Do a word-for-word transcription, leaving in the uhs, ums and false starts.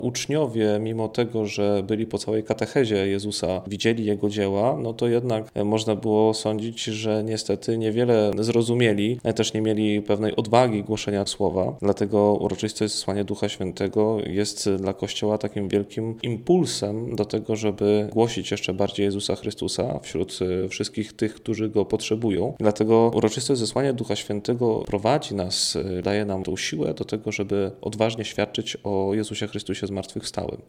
Uczniowie, mimo tego, że byli po całej katechezie Jezusa, widzieli Jego dzieła, no to jednak można było sądzić, że niestety niewiele zrozumieli, też nie mieli pewnej odwagi głoszenia słowa. Dlatego uroczystość zesłania Ducha Świętego jest dla Kościoła takim wielkim impulsem do tego, żeby głosić jeszcze bardziej Jezusa Chrystusa wśród wszystkich tych, którzy Go potrzebują. Dlatego uroczystość zesłania Ducha Świętego prowadzi nas, daje nam tą siłę do tego, żeby odważnie świadczyć o Jezusie Chrystusie zmartwychwstałym.